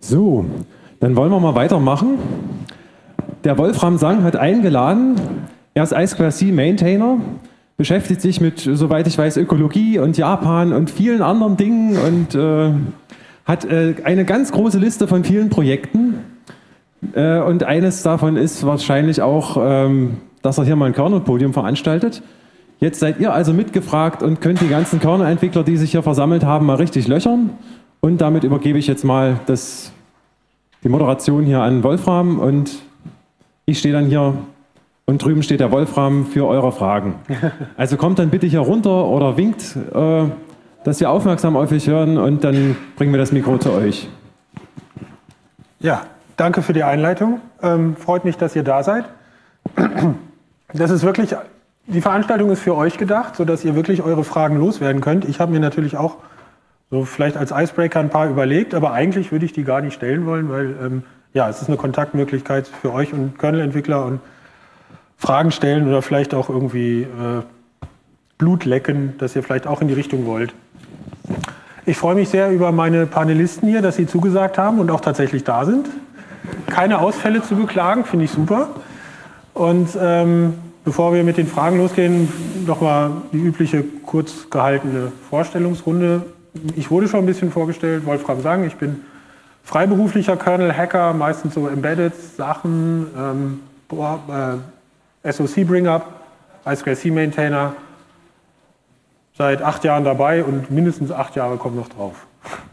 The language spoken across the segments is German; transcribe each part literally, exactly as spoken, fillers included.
So, dann wollen wir mal weitermachen. Der Wolfram Sang hat eingeladen, er ist I zwei C Maintainer, beschäftigt sich mit, soweit ich weiß, Ökologie und Japan und vielen anderen Dingen und äh, hat äh, eine ganz große Liste von vielen Projekten. Äh, und eines davon ist wahrscheinlich auch, ähm, dass er hier mal ein Kernel-Podium veranstaltet. Jetzt seid ihr also mitgefragt und könnt die ganzen Kernel-Entwickler, die sich hier versammelt haben, mal richtig löchern. Und damit übergebe ich jetzt mal das, die Moderation hier an Wolfram und ich stehe dann hier und drüben steht der Wolfram für eure Fragen. Also kommt dann bitte hier runter oder winkt, äh, dass wir aufmerksam auf euch hören und dann bringen wir das Mikro zu euch. Ja, danke für die Einleitung. Ähm, freut mich, dass ihr da seid. Das ist wirklich, die Veranstaltung ist für euch gedacht, sodass ihr wirklich eure Fragen loswerden könnt. Ich habe mir natürlich auch so vielleicht als Icebreaker ein paar überlegt, aber eigentlich würde ich die gar nicht stellen wollen, weil ähm, ja, es ist eine Kontaktmöglichkeit für euch und Kernel-Entwickler und Fragen stellen oder vielleicht auch irgendwie äh, Blut lecken, dass ihr vielleicht auch in die Richtung wollt. Ich freue mich sehr über meine Panelisten hier, dass sie zugesagt haben und auch tatsächlich da sind. Keine Ausfälle zu beklagen, finde ich super. Und ähm, bevor wir mit den Fragen losgehen, nochmal die übliche kurz gehaltene Vorstellungsrunde. Ich wurde schon ein bisschen vorgestellt, Wolfram Sang, ich bin freiberuflicher Kernel-Hacker, meistens so Embedded-Sachen, ähm, äh, S O C-Bring-Up, I zwei C Maintainer, seit acht Jahren dabei und mindestens acht Jahre kommen noch drauf.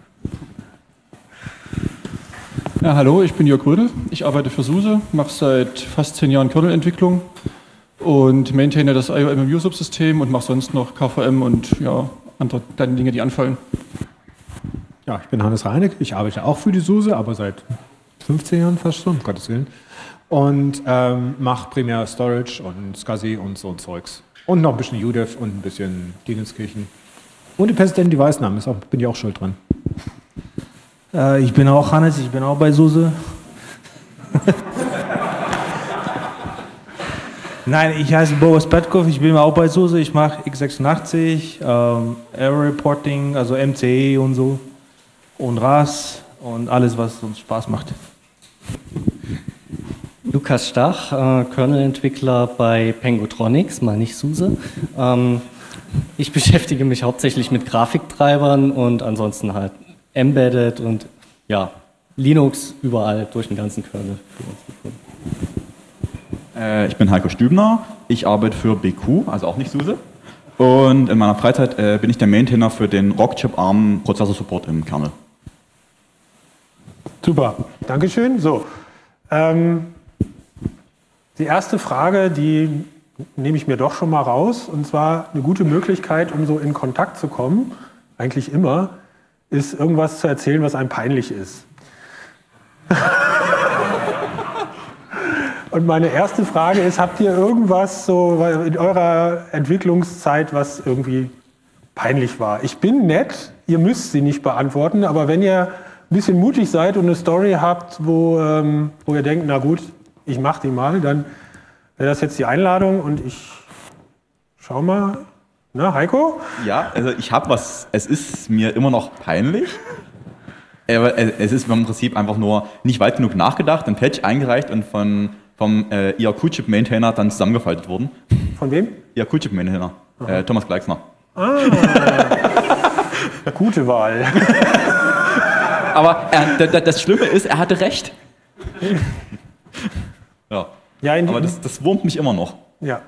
Ja, hallo, ich bin Jörg Rödel, ich arbeite für SUSE, mache seit fast zehn Jahren Kernel-Entwicklung und maintaine das I O M M U-Subsystem und mache sonst noch K V M und ja, andere kleine Dinge, die anfallen. Ja, ich bin Hannes Reineck, ich arbeite auch für die SUSE, aber seit fünfzehn Jahren fast schon, um Gottes Willen. Und ähm, mache primär Storage und SCSI und so ein Zeugs. Und noch ein bisschen U D E F und ein bisschen Dingenskirchen. Und die Persistent Device Namen, ist auch, bin ich auch schuld dran. Äh, ich bin auch Hannes, ich bin auch bei SUSE. Nein, ich heiße Boris Petkov, ich bin auch bei SUSE, ich mache x sechsundachtzig, ähm, Error Reporting, also M C E und so. Und R A S und alles, was uns Spaß macht. Lukas Stach, äh, Kernel-Entwickler bei Pengotronics, mal nicht SUSE. Ähm, ich beschäftige mich hauptsächlich mit Grafiktreibern und ansonsten halt Embedded und ja, Linux überall durch den ganzen Kernel. Äh, ich bin Heiko Stübner, ich arbeite für B Q, also auch nicht SUSE. Und in meiner Freizeit äh, bin ich der Maintainer für den Rockchip-armen Prozessor-Support im Kernel. Super, Dankeschön. So, ähm, die erste Frage, die nehme ich mir doch schon mal raus, und zwar eine gute Möglichkeit, um so in Kontakt zu kommen, eigentlich immer, ist irgendwas zu erzählen, was einem peinlich ist. Und meine erste Frage ist, habt ihr irgendwas so in eurer Entwicklungszeit, was irgendwie peinlich war? Ich bin nett, ihr müsst sie nicht beantworten, aber wenn ihr ein bisschen mutig seid und eine Story habt, wo, ähm, wo ihr denkt, na gut, ich mach die mal, dann wäre das jetzt die Einladung und ich schau mal. Na, Heiko? Ja, also ich habe was, es ist mir immer noch peinlich, aber es ist im Prinzip einfach nur nicht weit genug nachgedacht, ein Patch eingereicht und von, vom äh, I R Q-Chip-Maintainer dann zusammengefaltet worden. Von wem? I R Q-Chip-Maintainer, äh, Thomas Gleixner. Ah, gute Wahl. Aber er, das Schlimme ist, er hatte recht. Ja, ja aber das, das wurmt mich immer noch. Ja.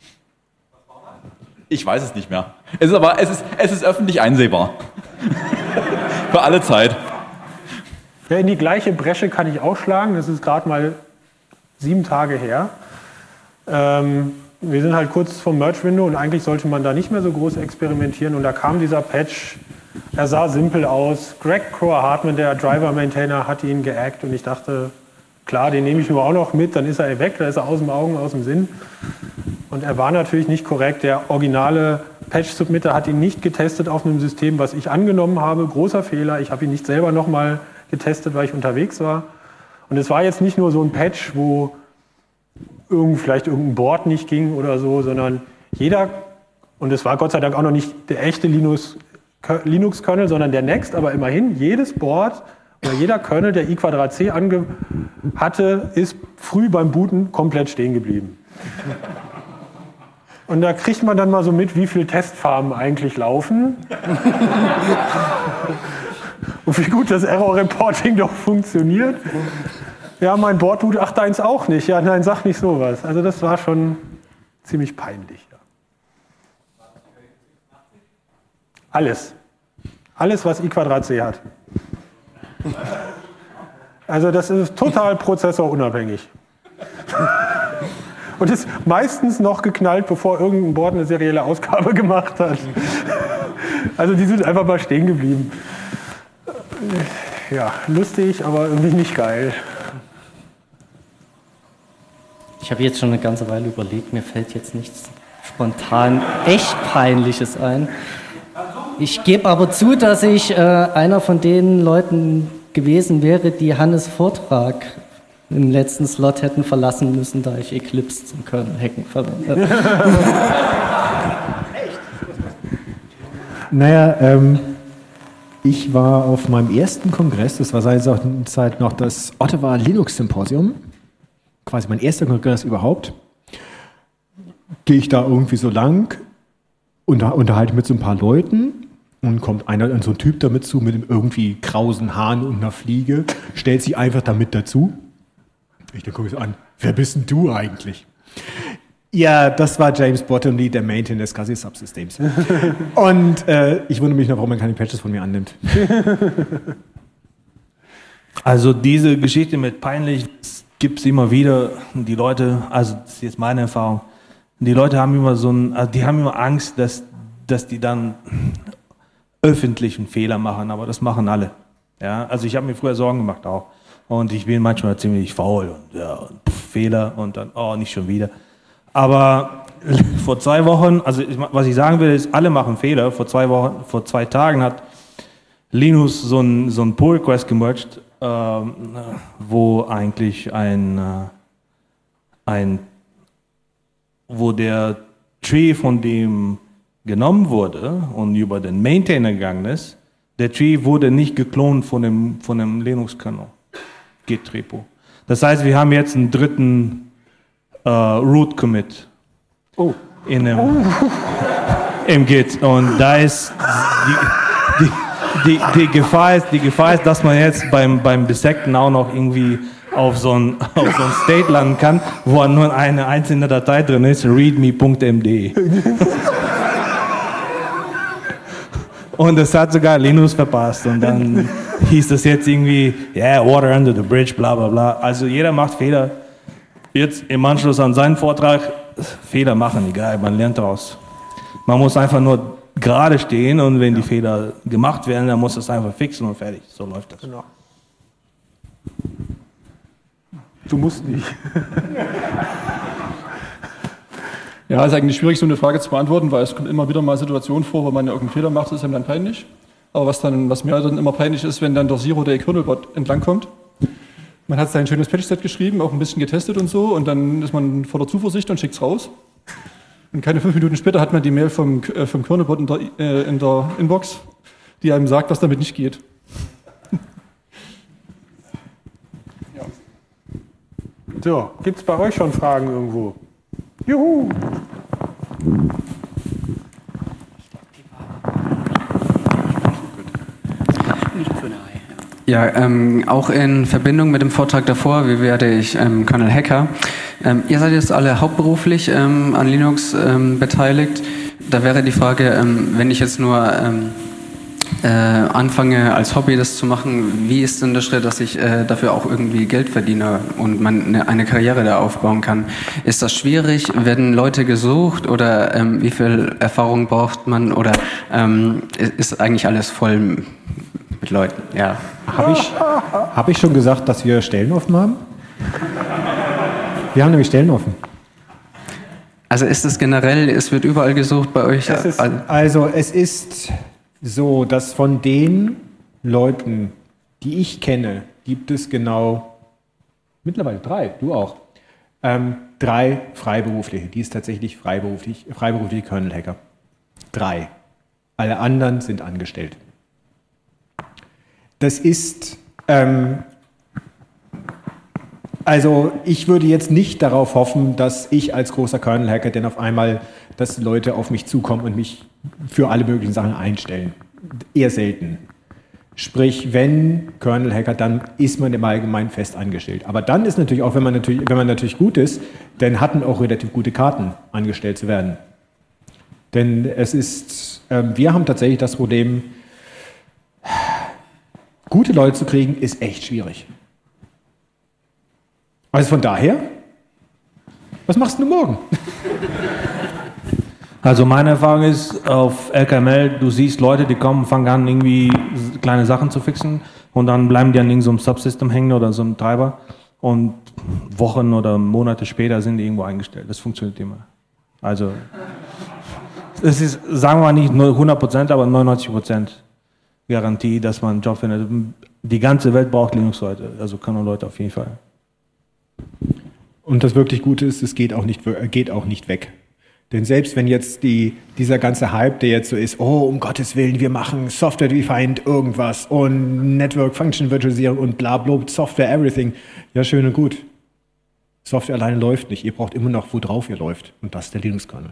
Ich weiß es nicht mehr. Es ist aber es ist, es ist öffentlich einsehbar. Für alle Zeit. Ja, in die gleiche Bresche kann ich auch schlagen. Das ist gerade mal sieben Tage her. Ähm, wir sind halt kurz vom Merge-Window und eigentlich sollte man da nicht mehr so groß experimentieren. Und da kam dieser Patch. Er sah simpel aus. Greg Crower-Hartman, der Driver-Maintainer, hat ihn geackt und ich dachte, klar, den nehme ich nur auch noch mit, dann ist er weg, da ist er aus dem Augen, aus dem Sinn. Und er war natürlich nicht korrekt. Der originale Patch-Submitter hat ihn nicht getestet auf einem System, was ich angenommen habe. Großer Fehler. Ich habe ihn nicht selber nochmal getestet, weil ich unterwegs war. Und es war jetzt nicht nur so ein Patch, wo irgend, vielleicht irgendein Board nicht ging oder so, sondern jeder, und es war Gott sei Dank auch noch nicht der echte Linux, Linux-Kernel, sondern der Next, aber immerhin, jedes Board Ja, jeder Kernel, der i Quadrat c ange hatte, ist früh beim Booten komplett stehen geblieben. Und da kriegt man dann mal so mit, wie viele Testfarmen eigentlich laufen. Und wie gut das Error Reporting doch funktioniert. Ja, mein Board tut, ach, deins auch nicht. Ja, nein, sag nicht sowas. Also das war schon ziemlich peinlich. Ja. Alles. Alles, was i Quadrat c hat. Also das ist total prozessorunabhängig. Und ist meistens noch geknallt, bevor irgendein Board eine serielle Ausgabe gemacht hat. Also die sind einfach mal stehen geblieben. Ja, lustig, aber irgendwie nicht geil. Ich habe jetzt schon eine ganze Weile überlegt, mir fällt jetzt nichts spontan echt Peinliches ein. Ich gebe aber zu, dass ich äh, einer von den Leuten gewesen wäre, die Hannes' Vortrag im letzten Slot hätten verlassen müssen, da ich Eclipse zum Kernel-Hacken verwendet habe. Naja, ähm, ich war auf meinem ersten Kongress, das war seinerzeit noch das Ottawa Linux Symposium, quasi mein erster Kongress überhaupt. Gehe ich da irgendwie so lang, unter, unterhalte mit so ein paar Leuten und kommt einer, so ein Typ damit zu mit einem irgendwie krausen Hahn und einer Fliege, stellt sich einfach damit dazu. Ich dann gucke ich so an, wer bist denn du eigentlich? Ja, das war James Bottomley, der Maintainer des SCSI Subsystems. Und äh, ich wundere mich noch, warum man keine Patches von mir annimmt. Also diese Geschichte mit peinlich gibt es immer wieder. Die Leute, also das ist jetzt meine Erfahrung, die Leute haben immer so ein, also die haben immer Angst, dass, dass die dann öffentlichen Fehler machen, aber das machen alle. Ja, also ich habe mir früher Sorgen gemacht auch. Und ich bin manchmal ziemlich faul und, ja, und pff, Fehler und dann, oh, nicht schon wieder. Aber vor zwei Wochen, also ich, was ich sagen will, ist, alle machen Fehler. Vor zwei Wochen, vor zwei Tagen hat Linus so ein, so ein Pull-Request gemerged, ähm, wo eigentlich ein, äh, ein, wo der Tree von dem genommen wurde und über den Maintainer gegangen ist. Der Tree wurde nicht geklont von dem, von dem Linux-Kernel. Git-Repo. Das heißt, wir haben jetzt einen dritten äh, Root-Commit oh. in dem, oh. im Git. Und da ist die, die, die, die, Gefahr ist, die Gefahr ist, dass man jetzt beim, beim Bissekten auch noch irgendwie auf so ein, auf so ein State landen kann, wo nur eine einzelne Datei drin ist, readme punkt m d. Und das hat sogar Linus verpasst. Und dann hieß das jetzt irgendwie, ja, yeah, water under the bridge, bla bla bla. Also jeder macht Fehler. Jetzt im Anschluss an seinen Vortrag, Fehler machen, egal, man lernt daraus. Man muss einfach nur gerade stehen und wenn ja. die Fehler gemacht werden, dann muss es einfach fixen und fertig. So läuft das. Genau. Du musst nicht. Ja, ist eigentlich schwierig, so eine Frage zu beantworten, weil es kommt immer wieder mal Situationen vor, wo man ja irgendeinen Fehler macht, das ist einem dann peinlich. Aber was, dann, was mir dann immer peinlich ist, wenn dann der Zero Day Kernelbot entlangkommt. Man hat sein schönes Patch-Set geschrieben, auch ein bisschen getestet und so, und dann ist man voller Zuversicht und schickt es raus. Und keine fünf Minuten später hat man die Mail vom, äh, vom Kernelbot in der, äh, in der Inbox, die einem sagt, was damit nicht geht. Ja. So, gibt es bei euch schon Fragen irgendwo? Juhu! Ja, ähm, auch in Verbindung mit dem Vortrag davor, wie werde ich ähm, Kernel Hacker? Ähm, ihr seid jetzt alle hauptberuflich ähm, an Linux ähm, beteiligt. Da wäre die Frage, ähm, wenn ich jetzt nur ähm, äh, anfange als Hobby das zu machen, wie ist denn der Schritt, dass ich äh, dafür auch irgendwie Geld verdiene und man eine, eine Karriere da aufbauen kann? Ist das schwierig? Werden Leute gesucht oder ähm, wie viel Erfahrung braucht man? Oder ähm, ist eigentlich alles voll mit Leuten? Ja. Habe ich, hab ich schon gesagt, dass wir Stellen offen haben? Wir haben nämlich Stellen offen. Also ist es generell, es wird überall gesucht bei euch? Es ist, also es ist so, dass von den Leuten, die ich kenne, gibt es genau mittlerweile drei, du auch, ähm, drei Freiberufliche, die ist tatsächlich freiberuflich, freiberufliche Kernel-Hacker. Drei. Alle anderen sind angestellt. Das ist Ähm, also ich würde jetzt nicht darauf hoffen, dass ich als großer Kernel-Hacker denn auf einmal, dass Leute auf mich zukommen und mich für alle möglichen Sachen einstellen. Eher selten. Sprich, wenn Kernel-Hacker, dann ist man im Allgemeinen fest angestellt. Aber dann ist natürlich auch, wenn man natürlich, wenn man natürlich gut ist, dann hat man auch relativ gute Karten, angestellt zu werden. Denn es ist, äh, wir haben tatsächlich das Problem, gute Leute zu kriegen, ist echt schwierig. Also von daher, was machst du morgen? Also meine Erfahrung ist, auf L K M L, du siehst Leute, die kommen, fangen an, irgendwie kleine Sachen zu fixen und dann bleiben die an irgendeinem so Subsystem hängen oder so einem Treiber und Wochen oder Monate später sind die irgendwo eingestellt. Das funktioniert immer. Also es ist, sagen wir mal nicht nur hundert Prozent, aber neunundneunzig Prozent Garantie, dass man einen Job findet. Die ganze Welt braucht Linux-Leute, also Kernel-Leute auf jeden Fall. Und das wirklich Gute ist, es geht auch nicht, geht auch nicht weg. Denn selbst wenn jetzt die, dieser ganze Hype, der jetzt so ist, oh, um Gottes Willen, wir machen Software-Defined irgendwas und Network Function Virtualisierung und bla bla, Software Everything. Ja, schön und gut. Software alleine läuft nicht. Ihr braucht immer noch, worauf ihr läuft. Und das ist der Linux-Kernel.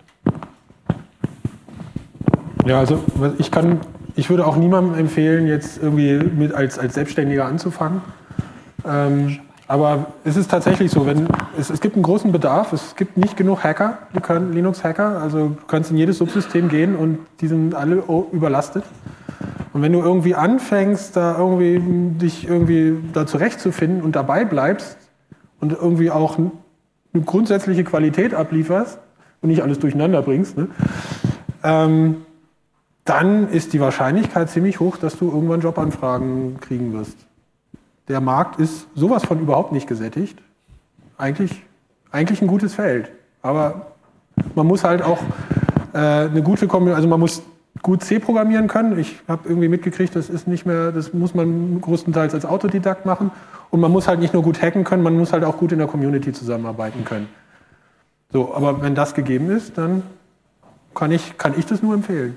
Ja, also ich kann, ich würde auch niemandem empfehlen, jetzt irgendwie mit als, als Selbstständiger anzufangen. Ähm, aber es ist tatsächlich so, wenn es, es gibt einen großen Bedarf, es gibt nicht genug Hacker, die können Linux-Hacker, also du kannst in jedes Subsystem gehen und die sind alle überlastet. Und wenn du irgendwie anfängst, da irgendwie dich irgendwie da zurechtzufinden und dabei bleibst und irgendwie auch eine grundsätzliche Qualität ablieferst und nicht alles durcheinander bringst, ne, ähm, dann ist die Wahrscheinlichkeit ziemlich hoch, dass du irgendwann Jobanfragen kriegen wirst. Der Markt ist sowas von überhaupt nicht gesättigt. Eigentlich, eigentlich ein gutes Feld. Aber man muss halt auch äh, eine gute Kombination, also man muss gut C programmieren können. Ich habe irgendwie mitgekriegt, das ist nicht mehr, das muss man größtenteils als Autodidakt machen. Und man muss halt nicht nur gut hacken können, man muss halt auch gut in der Community zusammenarbeiten können. So, aber wenn das gegeben ist, dann kann ich, kann ich das nur empfehlen.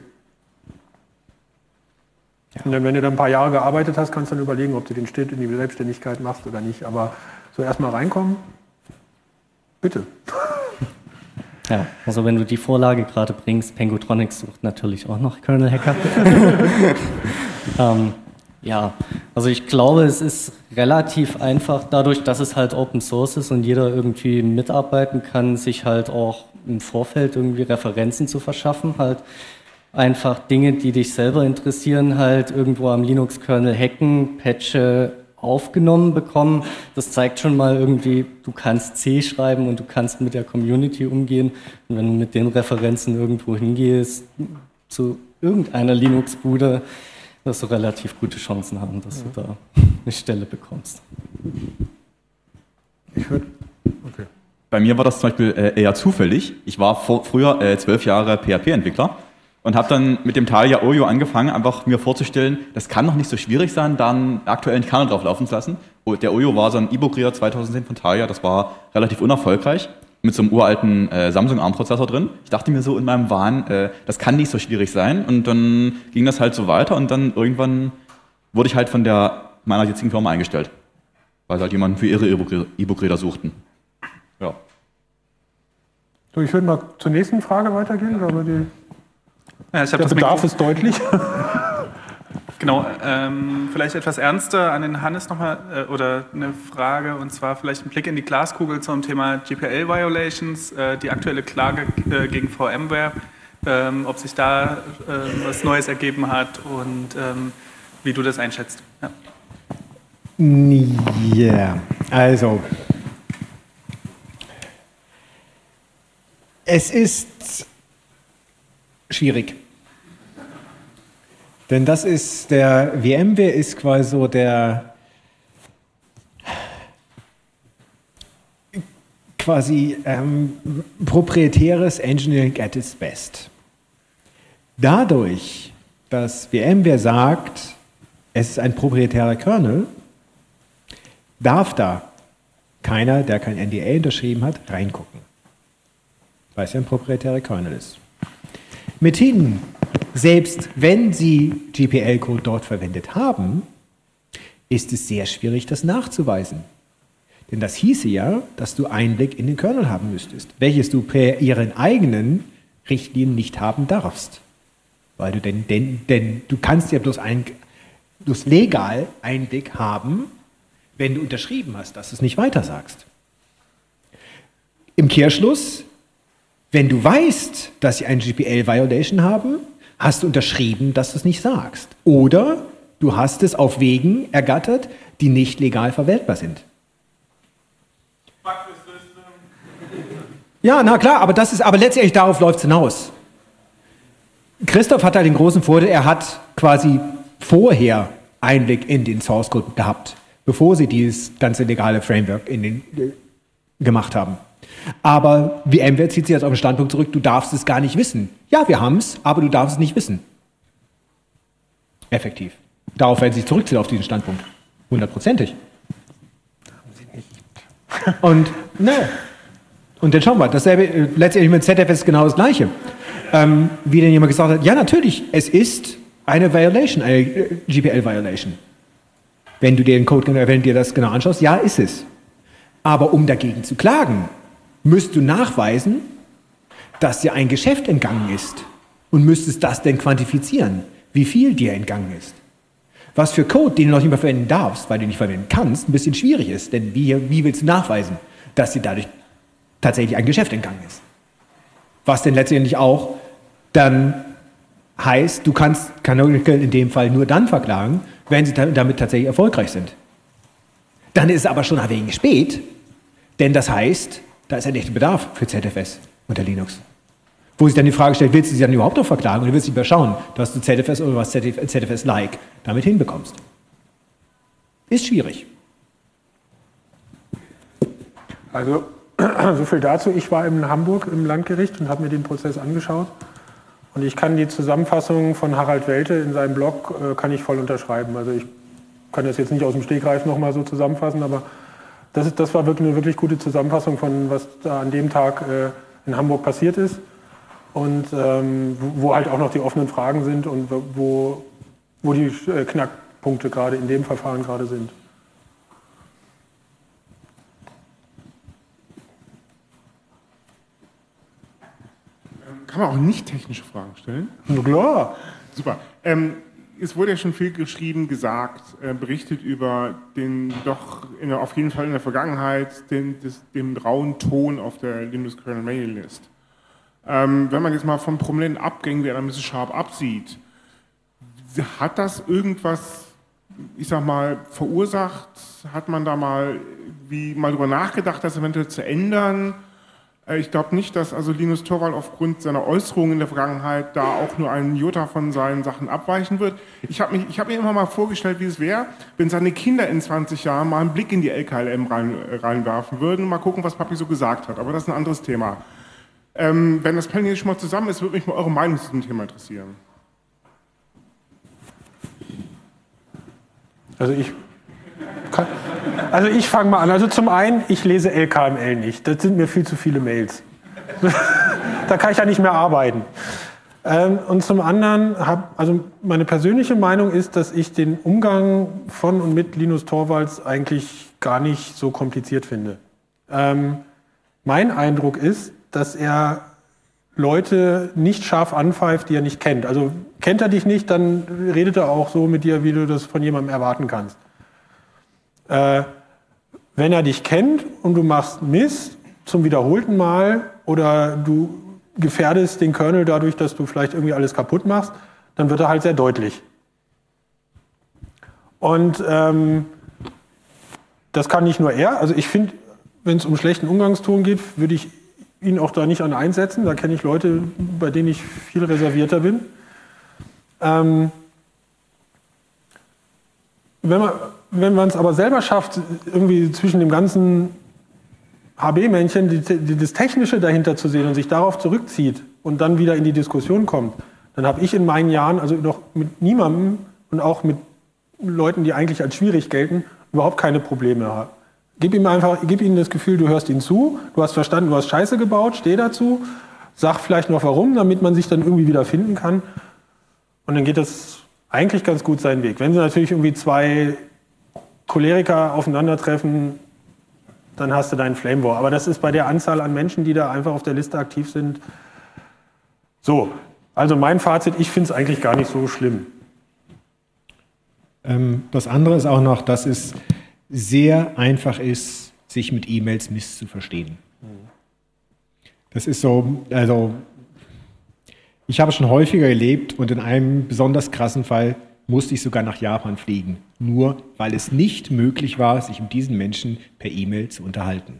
Und dann, wenn du dann ein paar Jahre gearbeitet hast, kannst du dann überlegen, ob du den Schritt in die Selbstständigkeit machst oder nicht. Aber so erstmal reinkommen, bitte. Ja, also wenn du die Vorlage gerade bringst, Pengotronics sucht natürlich auch noch Kernel-Hacker. ähm, ja, also ich glaube, es ist relativ einfach, dadurch, dass es halt Open Source ist und jeder irgendwie mitarbeiten kann, sich halt auch im Vorfeld irgendwie Referenzen zu verschaffen, halt einfach Dinge, die dich selber interessieren, halt irgendwo am Linux-Kernel hacken, Patche aufgenommen bekommen. Das zeigt schon mal irgendwie, du kannst C schreiben und du kannst mit der Community umgehen. Und wenn du mit den Referenzen irgendwo hingehst, zu irgendeiner Linux-Bude, wirst du relativ gute Chancen haben, dass du da eine Stelle bekommst. Ich würde, okay. Bei mir war das zum Beispiel äh, eher zufällig. Ich war vor, früher äh, zwölf Jahre P H P-Entwickler. Und habe dann mit dem Teil ja Oyo angefangen, einfach mir vorzustellen, das kann doch nicht so schwierig sein, da einen aktuellen Kernel drauf laufen zu lassen. Der Oyo war so ein E-Book-Reader zweitausendzehn von Thalia, das war relativ unerfolgreich, mit so einem uralten äh, Samsung-ARM-Prozessor drin. Ich dachte mir so in meinem Wahn, äh, das kann nicht so schwierig sein. Und dann ging das halt so weiter und dann irgendwann wurde ich halt von der meiner jetzigen Firma eingestellt, weil sie halt jemanden für ihre E-Book-Reader suchten. Ja. So, ich würde mal zur nächsten Frage weitergehen, aber die Ja, ich Der das Bedarf Mikro- ist deutlich. Genau, ähm, vielleicht etwas ernster an den Hannes nochmal äh, oder eine Frage, und zwar vielleicht ein Blick in die Glaskugel zum Thema G P L-Violations, äh, die aktuelle Klage äh, gegen VMware, ähm, ob sich da äh, was Neues ergeben hat und ähm, wie du das einschätzt. Ja. Ja, also es ist schwierig. Denn das ist der, VMware ist quasi so der quasi ähm, proprietäres Engineering at its best. Dadurch, dass VMware sagt, es ist ein proprietärer Kernel, darf da keiner, der kein N D A unterschrieben hat, reingucken. Weil es ja ein proprietärer Kernel ist. Mithin, selbst wenn Sie G P L-Code dort verwendet haben, ist es sehr schwierig, das nachzuweisen. Denn das hieße ja, dass du Einblick in den Kernel haben müsstest, welches du per ihren eigenen Richtlinien nicht haben darfst. Weil du denn, denn, denn du kannst ja bloß, ein, bloß legal Einblick haben, wenn du unterschrieben hast, dass du es nicht weitersagst. Im Kehrschluss, wenn du weißt, dass sie eine G P L-Violation haben, hast du unterschrieben, dass du es nicht sagst. Oder du hast es auf Wegen ergattert, die nicht legal verwaltbar sind. Ja, na klar, aber das ist, aber letztendlich darauf läuft es hinaus. Christoph hat halt den großen Vorteil, er hat quasi vorher Einblick in den Source Code gehabt, bevor sie dieses ganze legale Framework in den, äh, gemacht haben. Aber VMware zieht sich jetzt auf den Standpunkt zurück, du darfst es gar nicht wissen. Ja, wir haben es, aber du darfst es nicht wissen. Effektiv. Darauf werden sie sich zurückziehen, auf diesen Standpunkt. Hundertprozentig. Und, ne. Und dann schauen wir, dasselbe, äh, letztendlich mit Z F S genau das Gleiche. Ähm, wie denn jemand gesagt hat, ja natürlich, es ist eine Violation, eine äh, G P L-Violation. Wenn du dir den Code, wenn du dir das genau anschaust, ja, ist es. Aber um dagegen zu klagen, müsst du nachweisen, dass dir ein Geschäft entgangen ist und müsstest das denn quantifizieren, wie viel dir entgangen ist. Was für Code, den du noch nicht mehr verwenden darfst, weil du nicht verwenden kannst, ein bisschen schwierig ist, denn wie, wie willst du nachweisen, dass dir dadurch tatsächlich ein Geschäft entgangen ist? Was denn letztendlich auch dann heißt, du kannst Canonical in dem Fall nur dann verklagen, wenn sie damit tatsächlich erfolgreich sind. Dann ist es aber schon ein wenig spät, denn das heißt, da ist ein echter Bedarf für Z F S unter Linux. Wo sich dann die Frage stellt, willst du sie dann überhaupt noch verklagen oder willst du lieber schauen, dass du Z F S oder was Z F S-like damit hinbekommst? Ist schwierig. Also, so viel dazu. Ich war in Hamburg im Landgericht und habe mir den Prozess angeschaut. Und ich kann die Zusammenfassung von Harald Welte in seinem Blog, äh, kann ich voll unterschreiben. Also ich kann das jetzt nicht aus dem Stegreif nochmal so zusammenfassen, aber das, ist, das war wirklich eine wirklich gute Zusammenfassung von, was da an dem Tag äh, in Hamburg passiert ist. Und ähm, wo halt auch noch die offenen Fragen sind und wo, wo die äh, Knackpunkte gerade in dem Verfahren gerade sind. Kann man auch nicht technische Fragen stellen? Na klar. Super. Ähm, es wurde ja schon viel geschrieben, gesagt, äh, berichtet über den doch in der, auf jeden Fall in der Vergangenheit den, des, den rauen Ton auf der Linux Kernel Mailing List. Ähm, wenn man jetzt mal von prominenten Abgängen wie einer Missus Sharp absieht, hat das irgendwas, ich sag mal, verursacht? Hat man da mal, wie, mal drüber nachgedacht, das eventuell zu ändern? Ich glaube nicht, dass also Linus Torvald aufgrund seiner Äußerungen in der Vergangenheit da auch nur ein Jota von seinen Sachen abweichen wird. Ich habe hab mir immer mal vorgestellt, wie es wäre, wenn seine Kinder in zwanzig Jahren mal einen Blick in die L K L M rein, reinwerfen würden und mal gucken, was Papi so gesagt hat. Aber das ist ein anderes Thema. Ähm, wenn das Panel schon mal zusammen ist, würde mich mal eure Meinung zu diesem Thema interessieren. Also ich... Kann, also ich fange mal an. Also zum einen, ich lese L K M L nicht. Das sind mir viel zu viele Mails. Da kann ich ja nicht mehr arbeiten. Ähm, und zum anderen, hab, also meine persönliche Meinung ist, dass ich den Umgang von und mit Linus Torvalds eigentlich gar nicht so kompliziert finde. Ähm, mein Eindruck ist, dass er Leute nicht scharf anpfeift, die er nicht kennt. Also kennt er dich nicht, dann redet er auch so mit dir, wie du das von jemandem erwarten kannst. Äh, wenn er dich kennt und du machst Mist zum wiederholten Mal oder du gefährdest den Kernel dadurch, dass du vielleicht irgendwie alles kaputt machst, dann wird er halt sehr deutlich. Und ähm, das kann nicht nur er. Also ich finde, wenn es um schlechten Umgangston geht, würde ich ihn auch da nicht an einsetzen. Da kenne ich Leute, bei denen ich viel reservierter bin. Ähm, wenn man Wenn man es aber selber schafft, irgendwie zwischen dem ganzen H B-Männchen die, die, das Technische dahinter zu sehen und sich darauf zurückzieht und dann wieder in die Diskussion kommt, dann habe ich in meinen Jahren also noch mit niemandem und auch mit Leuten, die eigentlich als schwierig gelten, überhaupt keine Probleme. Gib ihm einfach, gib ihnen das Gefühl, du hörst ihnen zu, du hast verstanden, du hast Scheiße gebaut, steh dazu, sag vielleicht noch warum, damit man sich dann irgendwie wieder finden kann. Und dann geht das eigentlich ganz gut seinen Weg. Wenn sie natürlich irgendwie zwei Choleriker aufeinandertreffen, dann hast du deinen Flame War. Aber das ist bei der Anzahl an Menschen, die da einfach auf der Liste aktiv sind. So, also mein Fazit, ich finde es eigentlich gar nicht so schlimm. Ähm, das andere ist auch noch, dass es sehr einfach ist, sich mit E-Mails misszuverstehen. Das ist so, also ich habe schon häufiger erlebt und in einem besonders krassen Fall musste ich sogar nach Japan fliegen, nur weil es nicht möglich war, sich mit diesen Menschen per E-Mail zu unterhalten.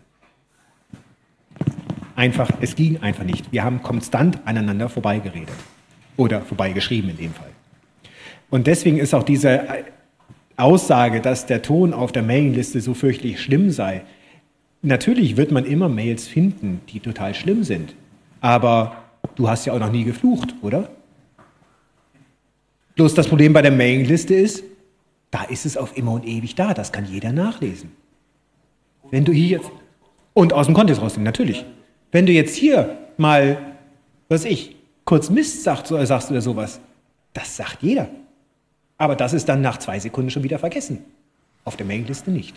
Einfach, es ging einfach nicht. Wir haben konstant aneinander vorbeigeredet oder vorbeigeschrieben in dem Fall. Und deswegen ist auch diese Aussage, dass der Ton auf der Mailingliste so fürchterlich schlimm sei. Natürlich wird man immer Mails finden, die total schlimm sind. Aber du hast ja auch noch nie geflucht, oder? Bloß das Problem bei der Mailingliste ist, da ist es auf immer und ewig da. Das kann jeder nachlesen. Wenn du hier jetzt, und aus dem Kontext rausnehmen, natürlich. Wenn du jetzt hier mal, was ich, kurz Mist sagst, sagst oder sowas, das sagt jeder. Aber das ist dann nach zwei Sekunden schon wieder vergessen. Auf der Mailingliste nicht.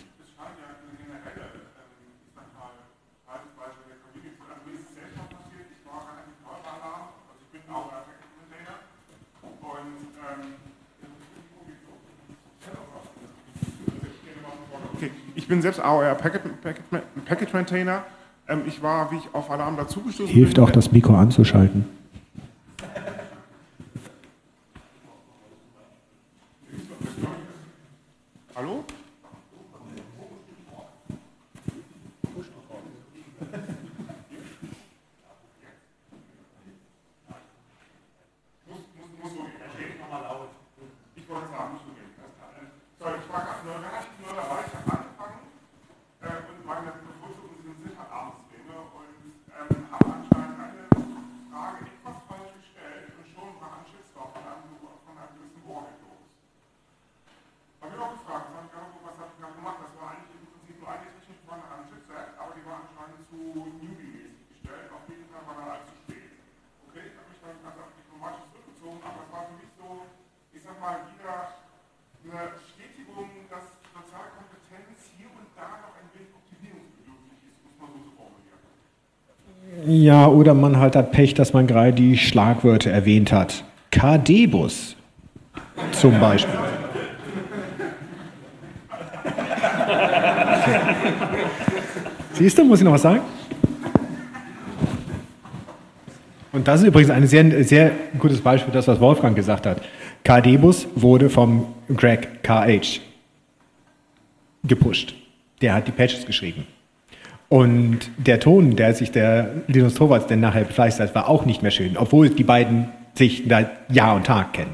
Okay, ich bin selbst A O R Packet, Packet, Packet Maintainer. Ähm, ich war, wie ich auf Alarm dazugestoßen bin. Hilft auch, das Mikro anzuschalten. Hallo? Ja, oder man halt hat Pech, dass man gerade die Schlagwörter erwähnt hat. K D-Bus zum Beispiel. Siehst du, muss ich noch was sagen? Und das ist übrigens ein sehr, sehr gutes Beispiel, das, was Wolfgang gesagt hat. K D-Bus wurde vom Greg K H gepusht. Der hat die Patches geschrieben. Und der Ton, der sich der Linus Torvalds denn nachher befleißt hat, war auch nicht mehr schön, obwohl die beiden sich seit Jahr und Tag kennen.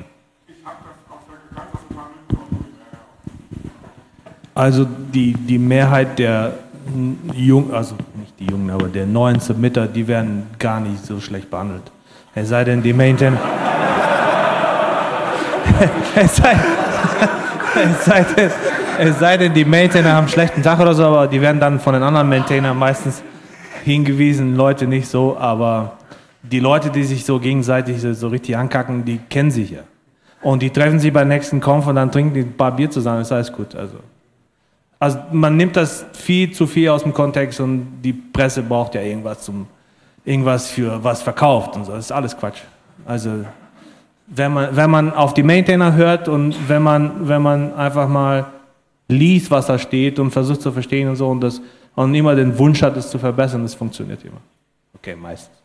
Also die, die Mehrheit der Jungen, also nicht die Jungen, aber der neuen Submitter, die werden gar nicht so schlecht behandelt. Es sei denn, die Maintainer... es, sei, es, sei denn, es sei denn, die Maintainer haben einen schlechten Tag oder so, aber die werden dann von den anderen Maintainern meistens hingewiesen, Leute nicht so, aber die Leute, die sich so gegenseitig so, so richtig ankacken, die kennen sich ja. Und die treffen sich beim nächsten Konf und dann trinken die ein paar Bier zusammen, ist alles gut. Also. Also man nimmt das viel zu viel aus dem Kontext und die Presse braucht ja irgendwas zum irgendwas für was verkauft und so. Das ist alles Quatsch. Also wenn man wenn man auf die Maintainer hört und wenn man wenn man einfach mal liest, was da steht und versucht zu verstehen und so und das und immer den Wunsch hat, es zu verbessern, das funktioniert immer. Okay, meistens.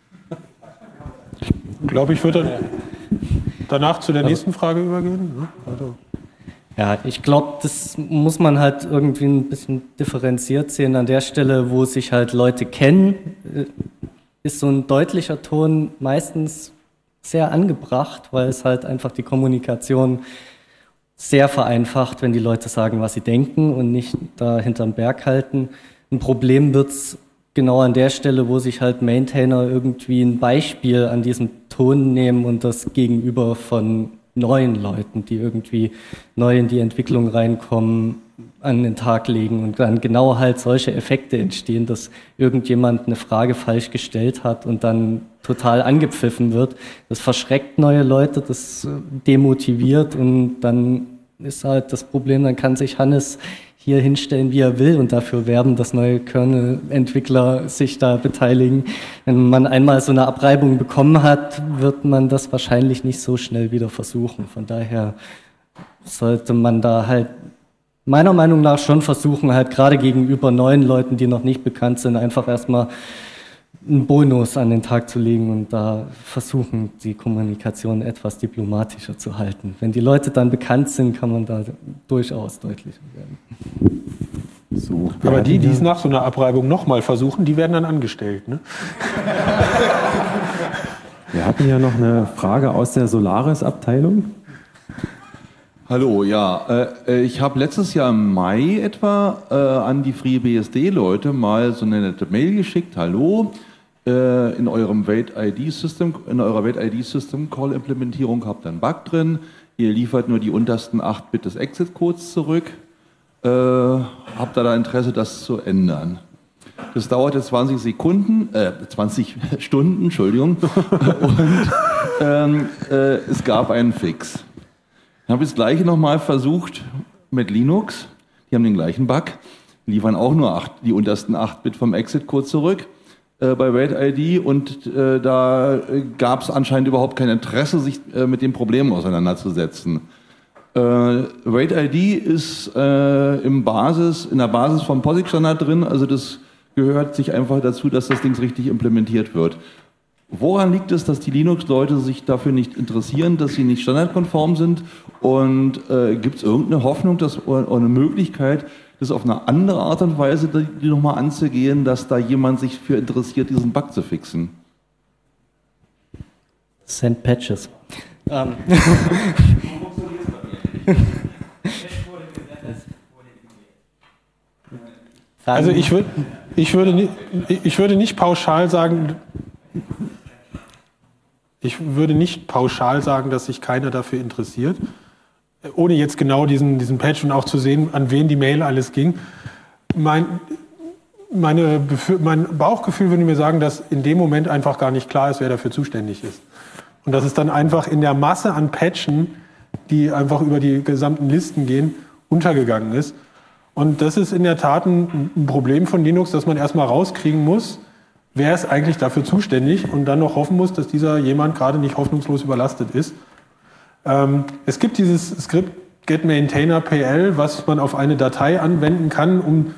Ich glaube, ich würde danach zu der nächsten Frage übergehen. Also. Ja, ich glaube, das muss man halt irgendwie ein bisschen differenziert sehen. An der Stelle, wo sich halt Leute kennen, ist so ein deutlicher Ton meistens sehr angebracht, weil es halt einfach die Kommunikation sehr vereinfacht, wenn die Leute sagen, was sie denken und nicht da hinterm Berg halten. Ein Problem wird's genau an der Stelle, wo sich halt Maintainer irgendwie ein Beispiel an diesem Ton nehmen und das gegenüber von neuen Leuten, die irgendwie neu in die Entwicklung reinkommen, an den Tag legen und dann genau halt solche Effekte entstehen, dass irgendjemand eine Frage falsch gestellt hat und dann total angepfiffen wird. Das verschreckt neue Leute, das demotiviert und dann ist halt das Problem, dann kann sich Hannes hier hinstellen, wie er will und dafür werben, dass neue Kernel-Entwickler sich da beteiligen. Wenn man einmal so eine Abreibung bekommen hat, wird man das wahrscheinlich nicht so schnell wieder versuchen. Von daher sollte man da halt meiner Meinung nach schon versuchen, halt gerade gegenüber neuen Leuten, die noch nicht bekannt sind, einfach erstmal einen Bonus an den Tag zu legen und da versuchen, die Kommunikation etwas diplomatischer zu halten. Wenn die Leute dann bekannt sind, kann man da durchaus deutlicher werden. So, Aber die, die es nach so einer Abreibung nochmal versuchen, die werden dann angestellt. Ne? Wir hatten ja noch eine Frage aus der Solaris-Abteilung. Hallo, ja, äh, ich habe letztes Jahr im Mai etwa äh, an die FreeBSD-Leute mal so eine nette Mail geschickt. Hallo, äh, in eurem Wait-I D-System, in eurer Wait-I D-System-Call-Implementierung habt ihr einen Bug drin. Ihr liefert nur die untersten acht Bit des Exit-Codes zurück. Äh, habt ihr da Interesse, das zu ändern? Das dauerte zwanzig Sekunden, äh, zwanzig Stunden, Entschuldigung. Und ähm, äh, es gab einen Fix. Ich habe das gleiche nochmal versucht mit Linux. Die haben den gleichen Bug, liefern auch nur acht, die untersten acht Bit vom Exit-Code zurück äh, bei Wait-I D und äh, da gab es anscheinend überhaupt kein Interesse, sich äh, mit dem Problem auseinanderzusetzen. Äh, Wait-I D ist äh, im Basis, in der Basis vom POSIX-Standard drin, also das gehört sich einfach dazu, dass das Ding richtig implementiert wird. Woran liegt es, dass die Linux-Leute sich dafür nicht interessieren, dass sie nicht standardkonform sind? Und äh, gibt es irgendeine Hoffnung dass, oder eine Möglichkeit, das auf eine andere Art und Weise die nochmal anzugehen, dass da jemand sich für interessiert, diesen Bug zu fixen? Send Patches. Ähm. Also ich, würd, ich, würde nicht, ich würde nicht pauschal sagen, ich würde nicht pauschal sagen, dass sich keiner dafür interessiert, ohne jetzt genau diesen, diesen Patch und auch zu sehen, an wen die Mail alles ging. Mein, meine, mein Bauchgefühl würde mir sagen, dass in dem Moment einfach gar nicht klar ist, wer dafür zuständig ist. Und dass es dann einfach in der Masse an Patchen, die einfach über die gesamten Listen gehen, untergegangen ist. Und das ist in der Tat ein, ein Problem von Linux, dass man erstmal rauskriegen muss, wer ist eigentlich dafür zuständig und dann noch hoffen muss, dass dieser jemand gerade nicht hoffnungslos überlastet ist. Ähm, es gibt dieses Skript getMaintainerPL, was man auf eine Datei anwenden kann, um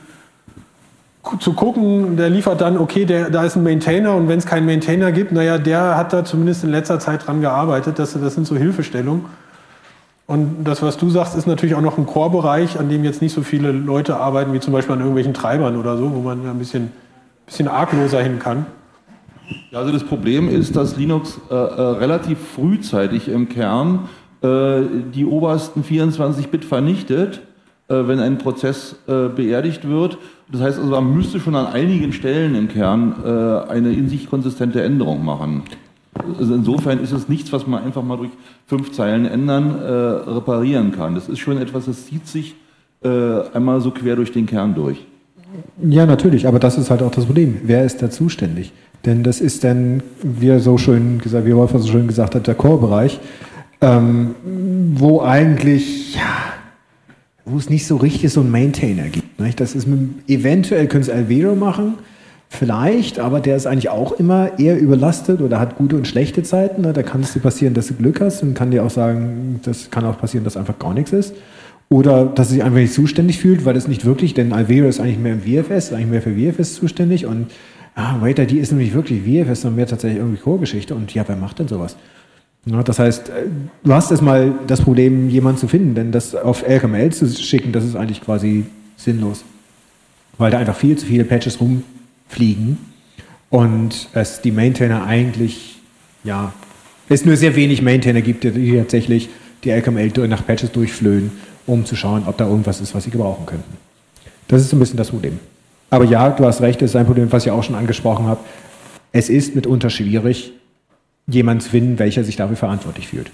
zu gucken, der liefert dann, okay, der, da ist ein Maintainer und wenn es keinen Maintainer gibt, naja, der hat da zumindest in letzter Zeit dran gearbeitet, das, das sind so Hilfestellungen. Und das, was du sagst, ist natürlich auch noch ein Core-Bereich, an dem jetzt nicht so viele Leute arbeiten, wie zum Beispiel an irgendwelchen Treibern oder so, wo man ein bisschen, bisschen argloser hin kann. Ja, also das Problem ist, dass Linux äh, äh, relativ frühzeitig im Kern äh, die obersten vierundzwanzig Bit vernichtet, äh, wenn ein Prozess äh, beerdigt wird. Das heißt also, man müsste schon an einigen Stellen im Kern äh, eine in sich konsistente Änderung machen. Also insofern ist es nichts, was man einfach mal durch fünf Zeilen ändern, äh, reparieren kann. Das ist schon etwas, das zieht sich äh, einmal so quer durch den Kern durch. Ja, natürlich, aber das ist halt auch das Problem. Wer ist da zuständig? Denn das ist dann, wie er so schön gesagt, wie Wolfgang so schön gesagt hat, der Core-Bereich, ähm, wo eigentlich, ja, wo es nicht so richtig so einen Maintainer gibt. Nicht? Das ist mit, eventuell können es Alvero machen, vielleicht, aber der ist eigentlich auch immer eher überlastet oder hat gute und schlechte Zeiten. Da kann es dir passieren, dass du Glück hast und kann dir auch sagen, das kann auch passieren, dass einfach gar nichts ist. Oder dass er sich einfach nicht zuständig fühlt, weil es nicht wirklich, denn Alvero ist eigentlich mehr im V F S, ist eigentlich mehr für V F S zuständig und ah, Wait-I D ist nämlich wirklich V F S und mehr tatsächlich irgendwie Core-Geschichte und ja, wer macht denn sowas? Ja, das heißt, du hast erstmal das Problem, jemanden zu finden, denn das auf L K M L zu schicken, das ist eigentlich quasi sinnlos, weil da einfach viel zu viele Patches rumfliegen und es die Maintainer eigentlich, ja, es nur sehr wenig Maintainer gibt, die tatsächlich die L K M L nach Patches durchflöhen, um zu schauen, ob da irgendwas ist, was sie gebrauchen könnten. Das ist so ein bisschen das Problem. Aber ja, du hast recht, das ist ein Problem, was ich auch schon angesprochen habe. Es ist mitunter schwierig, jemanden zu finden, welcher sich dafür verantwortlich fühlt.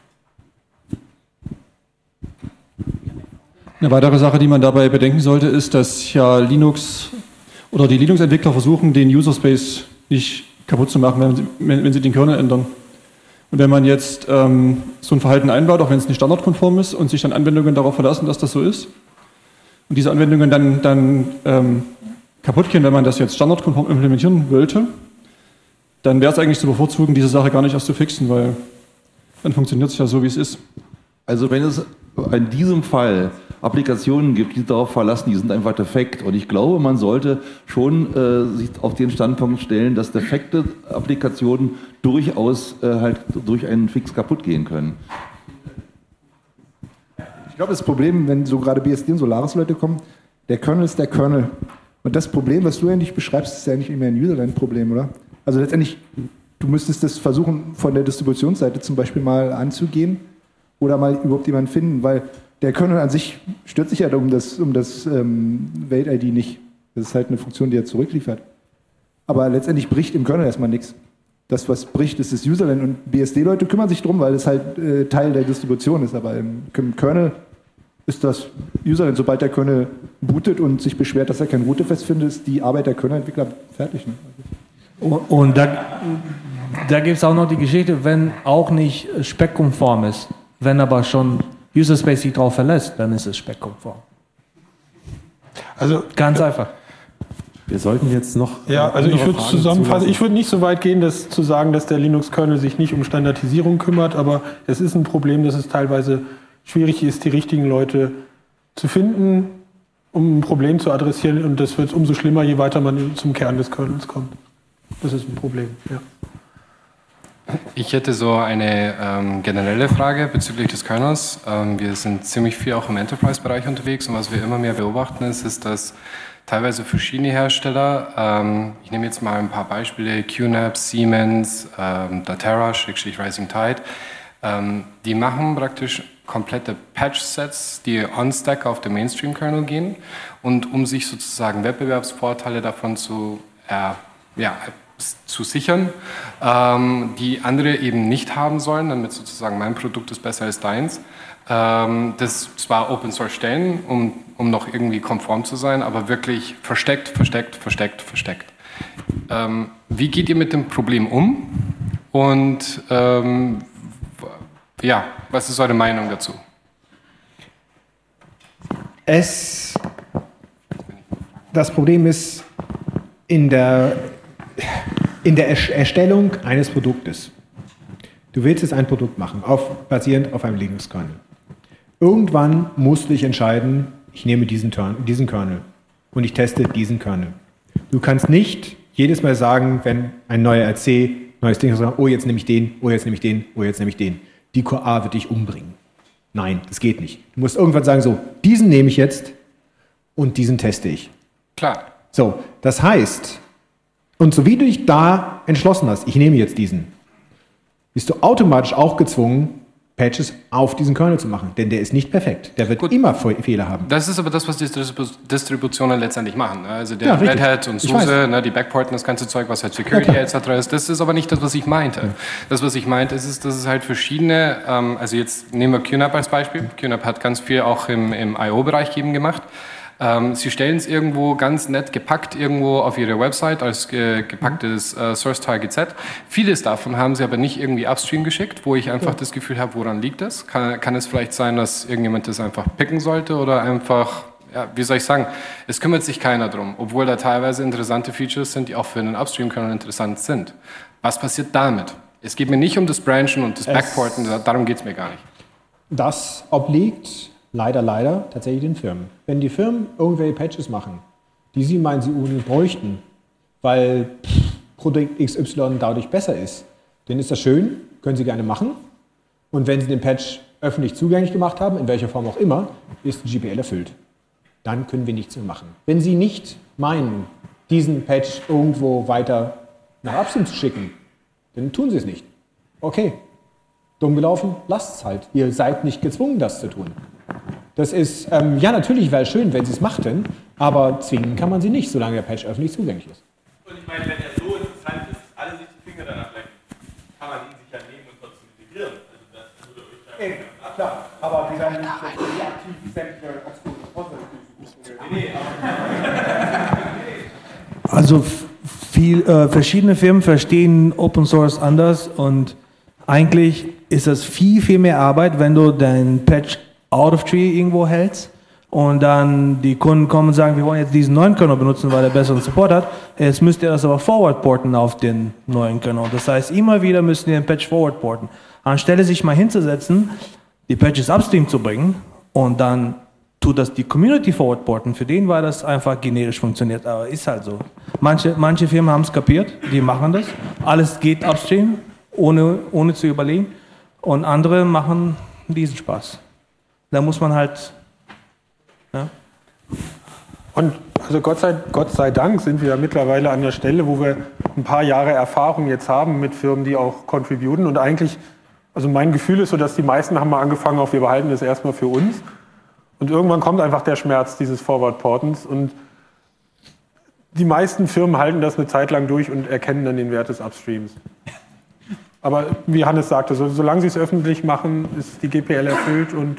Eine weitere Sache, die man dabei bedenken sollte, ist, dass ja Linux oder die Linux-Entwickler versuchen, den User Space nicht kaputt zu machen, wenn sie, wenn, wenn sie den Kernel ändern. Und wenn man jetzt ähm, so ein Verhalten einbaut, auch wenn es nicht standardkonform ist, und sich dann Anwendungen darauf verlassen, dass das so ist, und diese Anwendungen dann, dann ähm, kaputt gehen, wenn man das jetzt standardkonform implementieren wollte, dann wäre es eigentlich zu bevorzugen, diese Sache gar nicht erst zu fixen, weil dann funktioniert es ja so, wie es ist. Also wenn es in diesem Fall Applikationen gibt, die darauf verlassen, die sind einfach defekt. Und ich glaube, man sollte schon äh, sich auf den Standpunkt stellen, dass defekte Applikationen durchaus äh, halt durch einen Fix kaputt gehen können. Ich glaube, das Problem, wenn so gerade B S D und Solaris-Leute kommen, der Kernel ist der Kernel. Und das Problem, was du eigentlich beschreibst, ist ja nicht immer ein Userland-Problem, oder? Also letztendlich, du müsstest das versuchen, von der Distributionsseite zum Beispiel mal anzugehen oder mal überhaupt jemanden finden, weil der Kernel an sich stört sich ja um das, um das ähm, Welt-I D nicht. Das ist halt eine Funktion, die er zurückliefert. Aber letztendlich bricht im Kernel erstmal nichts. Das, was bricht, ist das Userland. Und B S D-Leute kümmern sich drum, weil es halt äh, Teil der Distribution ist. Aber im, im Kernel ist das Userland, sobald der Kernel bootet und sich beschwert, dass er kein Routefest findet, ist die Arbeit der Kernel-Entwickler fertig. Ne? Und, und da, da gibt es auch noch die Geschichte, wenn auch nicht speckkonform ist, wenn aber schon User Space sich darauf verlässt, dann ist es speckkonform. Also ganz einfach. Wir sollten jetzt noch. Ja, also ich würde zusammenfassen, ich würde nicht so weit gehen, dass zu sagen, dass der Linux-Kernel sich nicht um Standardisierung kümmert, aber es ist ein Problem, dass es teilweise schwierig ist, die richtigen Leute zu finden, um ein Problem zu adressieren, und das wird umso schlimmer, je weiter man zum Kern des Kernels kommt. Das ist ein Problem, ja. Ich hätte so eine ähm, generelle Frage bezüglich des Kernels. Ähm, wir sind ziemlich viel auch im Enterprise-Bereich unterwegs, und was wir immer mehr beobachten ist, ist, dass teilweise verschiedene Hersteller, ähm, ich nehme jetzt mal ein paar Beispiele, Q NAP, Siemens, ähm, Datera, Rising Tide, ähm, die machen praktisch komplette Patch-Sets, die on-stack auf den Mainstream-Kernel gehen, und um sich sozusagen Wettbewerbsvorteile davon zu äh, ja, zu sichern, ähm, die andere eben nicht haben sollen, damit sozusagen mein Produkt ist besser als deins. Ähm, das zwar Open Source stellen, um, um noch irgendwie konform zu sein, aber wirklich versteckt, versteckt, versteckt, versteckt. Ähm, wie geht ihr mit dem Problem um? Und ähm, ja, was ist eure Meinung dazu? Es, das Problem ist in der In der Erstellung eines Produktes. Du willst jetzt ein Produkt machen, auf, basierend auf einem Linux-Kernel. Irgendwann musst du dich entscheiden, ich nehme diesen, Turn, diesen Kernel und ich teste diesen Kernel. Du kannst nicht jedes Mal sagen, wenn ein neuer R C, neues Ding sagt, oh jetzt nehme ich den, oh jetzt nehme ich den, oh jetzt nehme ich den. Die Q A wird dich umbringen. Nein, das geht nicht. Du musst irgendwann sagen, so, diesen nehme ich jetzt und diesen teste ich. Klar. So, das heißt, und so wie du dich da entschlossen hast, ich nehme jetzt diesen, bist du automatisch auch gezwungen, Patches auf diesen Kernel zu machen. Denn der ist nicht perfekt. Der wird Gut. immer Fehler haben. Das ist aber das, was die Distributionen letztendlich machen. Also der ja, Red Hat und SUSE, ne, die Backporten, das ganze Zeug, was halt Security ja, et cetera ist. Das ist aber nicht das, was ich meinte. Ja. Das, was ich meinte, ist, ist, dass es halt verschiedene, ähm, also jetzt nehmen wir Q NAP als Beispiel. Q NAP hat ganz viel auch im, im I O-Bereich eben gemacht. Ähm, sie stellen es irgendwo ganz nett gepackt irgendwo auf ihre Website als ge gepacktes äh, Source-Target-Set. Vieles davon haben sie aber nicht irgendwie upstream geschickt, wo ich einfach ja. das Gefühl habe, woran liegt das? Kann, kann es vielleicht sein, dass irgendjemand das einfach picken sollte oder einfach, ja, wie soll ich sagen, es kümmert sich keiner drum, obwohl da teilweise interessante Features sind, die auch für einen Upstream-Kernel interessant sind. Was passiert damit? Es geht mir nicht um das Branchen und das es Backporten, darum geht es mir gar nicht. Das obliegt leider, leider tatsächlich den Firmen. Wenn die Firmen irgendwelche Patches machen, die sie meinen, sie unbedingt bräuchten, weil pff, Produkt X Y dadurch besser ist, dann ist das schön, können sie gerne machen. Und wenn sie den Patch öffentlich zugänglich gemacht haben, in welcher Form auch immer, ist G P L erfüllt. Dann können wir nichts mehr machen. Wenn sie nicht meinen, diesen Patch irgendwo weiter nach Upstream zu schicken, dann tun sie es nicht. Okay, dumm gelaufen, lasst es halt. Ihr seid nicht gezwungen, das zu tun. Das ist, ähm, ja, natürlich wäre es schön, wenn sie es machten, aber zwingen kann man sie nicht, solange der Patch öffentlich zugänglich ist. Und ich meine, wenn er so interessant ist, dass alle sich die Finger danach lecken, kann man ihn sich ja nehmen und trotzdem integrieren. Also das würde euch da Ey, klar, aber wir werden nicht die aktiven Sanctuary Also viel, äh, verschiedene Firmen verstehen Open Source anders und eigentlich ist das viel, viel mehr Arbeit, wenn du dein Patch out of tree irgendwo hältst und dann die Kunden kommen und sagen, wir wollen jetzt diesen neuen Kernel benutzen, weil er besseren Support hat. Jetzt müsst ihr das aber forward porten auf den neuen Kernel. Das heißt, immer wieder müsst ihr den Patch forward porten. Anstelle sich mal hinzusetzen, die Patches upstream zu bringen und dann tut das die Community forward porten. Für den war das einfach generisch funktioniert, aber ist halt so. Manche, manche Firmen haben es kapiert, die machen das. Alles geht upstream, ohne, ohne zu überlegen. Und andere machen diesen Spaß. Da muss man halt... Ja. Und also Gott sei, Gott sei Dank sind wir ja mittlerweile an der Stelle, wo wir ein paar Jahre Erfahrung jetzt haben mit Firmen, die auch contributen. Und eigentlich, also mein Gefühl ist so, dass die meisten haben mal angefangen auf, wir behalten das erstmal für uns. Und irgendwann kommt einfach der Schmerz dieses Forward-Portens. Und die meisten Firmen halten das eine Zeit lang durch und erkennen dann den Wert des Upstreams. Aber wie Hannes sagte, so, solange sie es öffentlich machen, ist die G P L erfüllt und...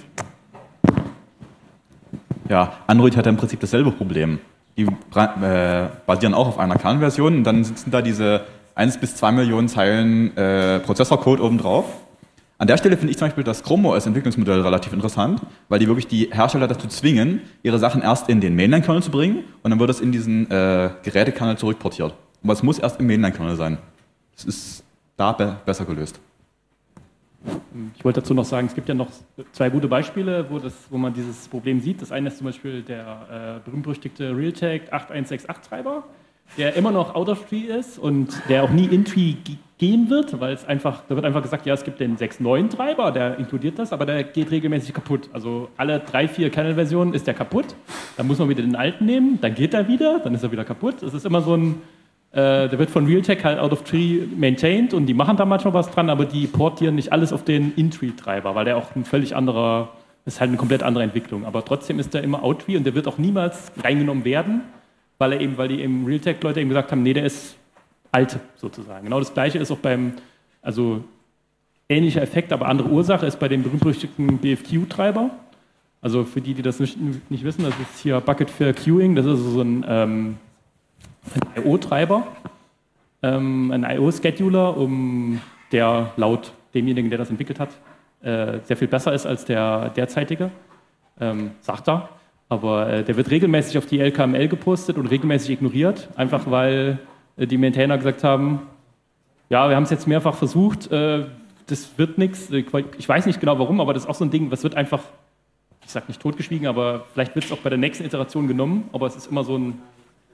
Ja, Android hat ja im Prinzip dasselbe Problem. Die äh, basieren auch auf einer Kernversion und dann sitzen da diese eins bis zwei Millionen Zeilen äh, Prozessorcode obendrauf. An der Stelle finde ich zum Beispiel das Chrome O S Entwicklungsmodell relativ interessant, weil die wirklich die Hersteller dazu zwingen, ihre Sachen erst in den Mainline-Kernel zu bringen und dann wird es in diesen äh, Gerätekernel zurückportiert. Aber es muss erst im Mainline-Kernel sein. Das ist da be besser gelöst. Ich wollte dazu noch sagen, es gibt ja noch zwei gute Beispiele, wo, das, wo man dieses Problem sieht. Das eine ist zum Beispiel der äh, berühmt-berüchtigte Realtek acht eins sechs acht Treiber, der immer noch out of tree ist und der auch nie in tree gehen wird, weil es einfach, da wird einfach gesagt, ja, es gibt den sechs Punkt neun Treiber, der inkludiert das, aber der geht regelmäßig kaputt. Also alle drei, vier Kernel-Versionen ist der kaputt. Dann muss man wieder den alten nehmen, dann geht er wieder, dann ist er wieder kaputt. Es ist immer so ein Äh, der wird von Realtek halt out of tree maintained und die machen da manchmal was dran, aber die portieren nicht alles auf den In-Tree-Treiber, weil der auch ein völlig anderer, ist halt eine komplett andere Entwicklung. Aber trotzdem ist der immer out-tree und der wird auch niemals reingenommen werden, weil er eben, weil die eben Realtek-Leute eben gesagt haben, nee, der ist alt sozusagen. Genau das Gleiche ist auch beim, also ähnlicher Effekt, aber andere Ursache ist bei dem berühmt-berüchtigten B F Q-Treiber. Also für die, die das nicht, nicht wissen, das ist hier Bucket for Queuing, das ist so ein ähm, ein I O-Treiber, ähm, ein I O-Scheduler, um, der laut demjenigen, der das entwickelt hat, äh, sehr viel besser ist als der derzeitige, ähm, sagt er. Aber äh, der wird regelmäßig auf die L K M L gepostet und regelmäßig ignoriert, einfach weil äh, die Maintainer gesagt haben, ja, wir haben es jetzt mehrfach versucht, äh, das wird nichts. Ich weiß nicht genau warum, aber das ist auch so ein Ding, was wird einfach, ich sage nicht totgeschwiegen, aber vielleicht wird es auch bei der nächsten Iteration genommen, aber es ist immer so ein...